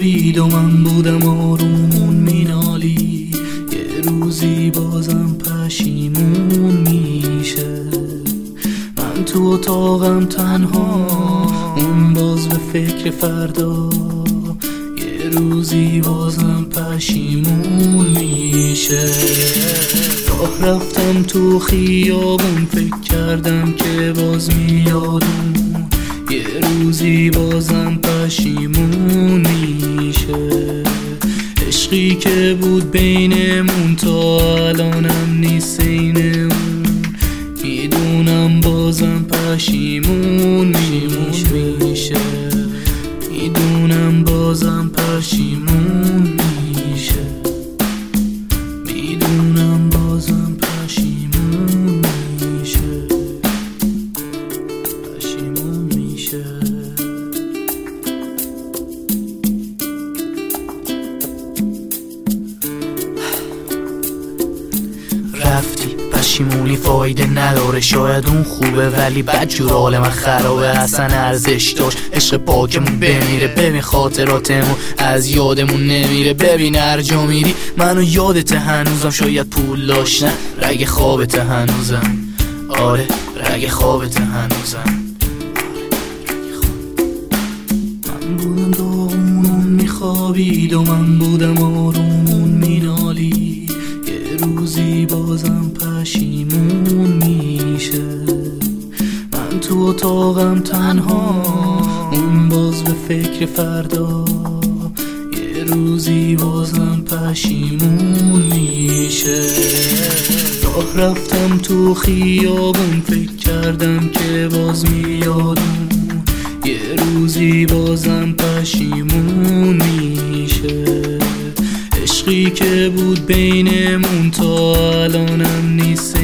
میخوابید و من بودم آرومون مینالید. یه روزی بازم پشیمون میشه، من تو اتاقم تنها، اون باز به فکر فردا. یه روزی بازم پشیمون میشه. راه رفتم تو خیابون، فکر کردم که باز میادون. یه روزی بازم پشیمون میشه. عشقی که بود بینمون تا الانم نیست این اون. میدونم بازم پشیمون میشه. میدونم بازم پشیمون میشه. میدونم بازم پشیمون میشه. پشیمون میشه. رفتی پشیمونی فایده نداره، شاید اون خوبه ولی بدجور حال من خرابه. اصلا ارزش داشت عشق پاکمون بمیره. ببین خاطراتمون از یادمون نمیره. ببین هر جا میری منو یادت هنوزم. شاید پول داشتن رگ خوابت هنوزم. آره رگ خوابت هنوزم. من بودم داغون میخوابید و من بودم آرومون مینالید. یه روزی بازم پشیمون میشه، من تو اتاقم تنها، اون باز به فکر فردا. یه روزی بازم پشیمون میشه. راه رفتم تو خیابون، فکر کردم که باز میادون. یه روزی بازم پشیمون میشه. عشقی که بود بینمون تا الانم نیست